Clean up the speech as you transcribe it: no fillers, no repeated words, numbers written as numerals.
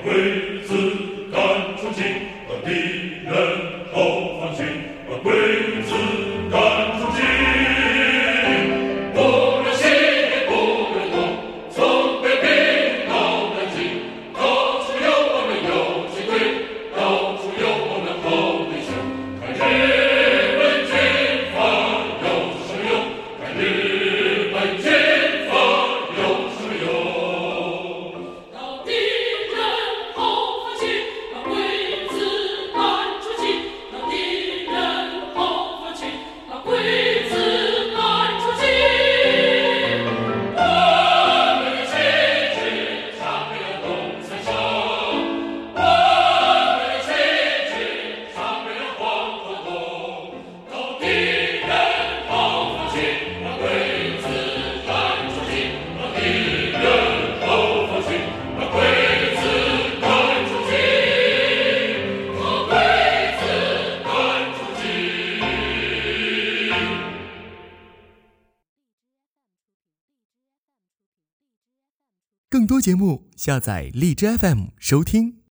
鬼子赶出去，把敌人后方去，把鬼子赶出去。不论西北，不论东，从北平到南京，到处有我们游击队，到处有我们好弟兄。看日本军阀有什么用？看日本军阀有什么用？到敌人后方去，把鬼子赶出去。到敌人后方去，把鬼子赶出去。我们的旗帜插遍了东三省，我们的旗帜插遍了黄河东。到敌人后方去，把鬼子赶出去。到敌人后方去，把鬼子赶出去。把鬼子赶出去。 更多节目下载荔枝 FM 收听。